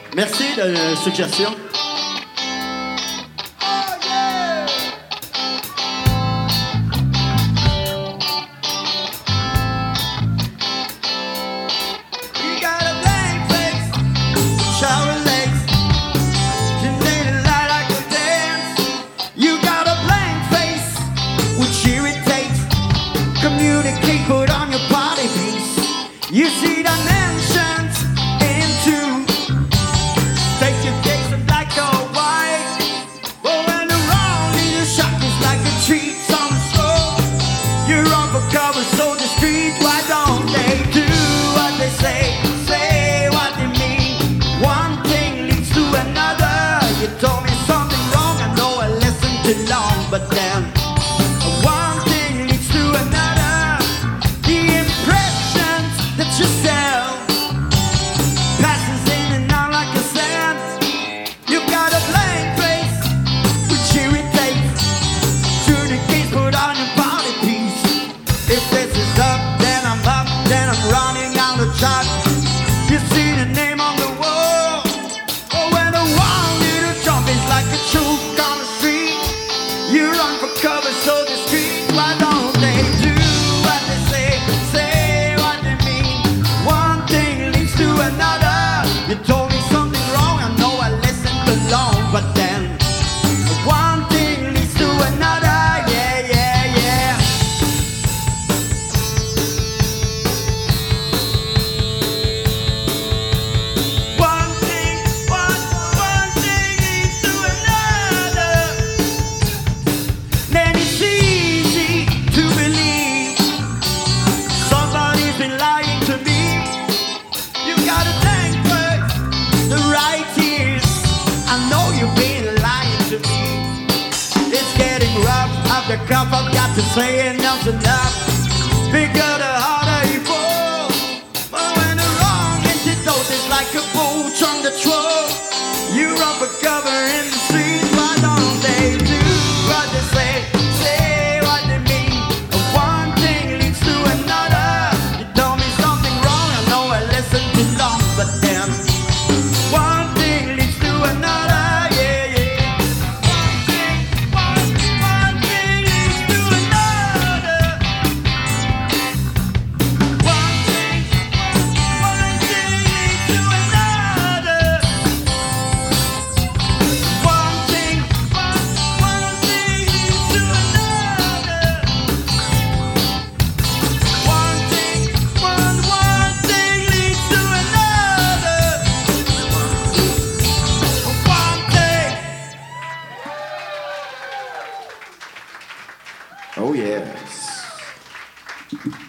Merci de la suggestion. Communicate, put on your party piece. You see dimensions into. Take your gaze and black or white. But when the wrong little shock is like a treat on the slow. You're on for cover, so discreet. Why don't they do what they say what they mean? One thing leads to another. You told me something wrong, I know I listened too long, but then one thing leads to another. Yourself passes in and out like a sand. You've got a blank face which irritates. Through the gates, put on your body piece. If this is up, then I'm running out of track. You see the name on the wall. Oh, when the one little jump is like a choke on the street. You run for cover so discreet. Why don't they do what they say? Another, you told me something wrong. I know I listened too long, but then one thing leads to another. Yeah, yeah, yeah. One thing leads to another. Then it's easy to believe somebody's been lying to me. Gotta thank the right ears. I know you've been lying to me. It's getting rough. After cup, I've got to say enough's enough. Bigger the harder you fall. But when the wrong antidote is like a bolt on the troll, you run for cover in the street. Why don't they do what they say what they mean? One thing leads to another. You told me something wrong. I know I listened too long, but then one thing leads to another. Yeah, yeah. One thing leads to another. One thing leads to another. One thing leads to another. One thing leads to another. One thing. Oh, yes.